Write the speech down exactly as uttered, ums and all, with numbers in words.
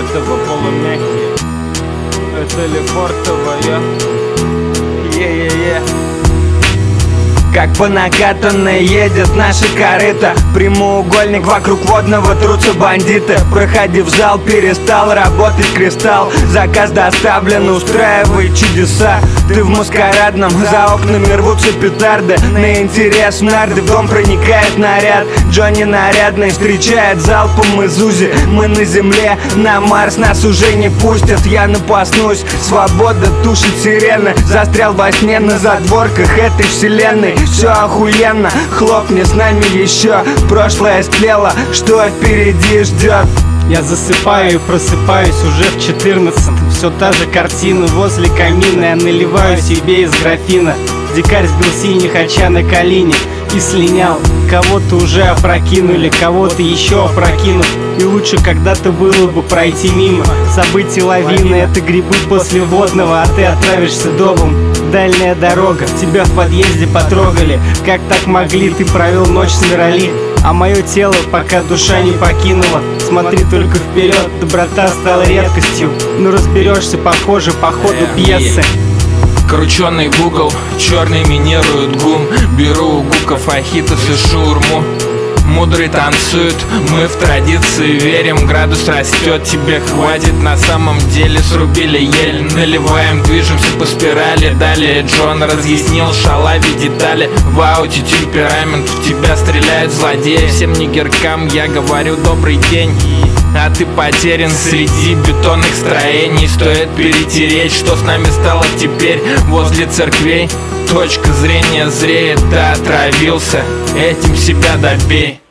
Лефортово, полумягкие. Это Лефортово, я. Е-е-е. Как по накатанной едет наша корыта, прямоугольник вокруг водного трутся бандиты. Проходи в зал, перестал работать кристалл. Заказ доставлен, устраивай чудеса. Ты в маскарадном, за окнами рвутся петарды. На интерес нарды, в дом проникает наряд. Джонни нарядный встречает залпом из УЗИ. Мы на земле, на Марс нас уже не пустят. Я напаснусь, свобода тушит сирены. Застрял во сне на задворках этой вселенной. Все охуенно, хлопни с нами еще. Прошлое стлело, что впереди ждет. Я засыпаю и просыпаюсь уже в четырнадцатом. Все та же картина возле камина. Я наливаю себе из графина. Дикарь сбил синих оча на колени и слинял. Кого-то уже опрокинули, кого-то еще опрокинут. И лучше когда-то было бы пройти мимо. События лавины — это грибы после водного. А ты отправишься домом. Дальняя дорога, тебя в подъезде потрогали. Как так могли, ты провел ночь с Мирали. А мое тело, пока душа не покинула. Смотри только вперед, доброта стала редкостью. Но разберешься, похоже, по ходу пьесы. Крученый в угол, черный минирует гум. Беру у гуков фахитос и шаурму. Мудрый танцует, мы в традиции верим. Градус растет, тебе хватит. На самом деле срубили ель. Наливаем, движемся по спирали. Далее Джон разъяснил шалави детали. В ауте темперамент, в тебя стреляют злодеи. Всем нигеркам я говорю добрый день. А ты потерян среди бетонных строений. Стоит перетереть, что с нами стало теперь. Возле церквей точка зрения зреет. Ты отравился, этим себя добей.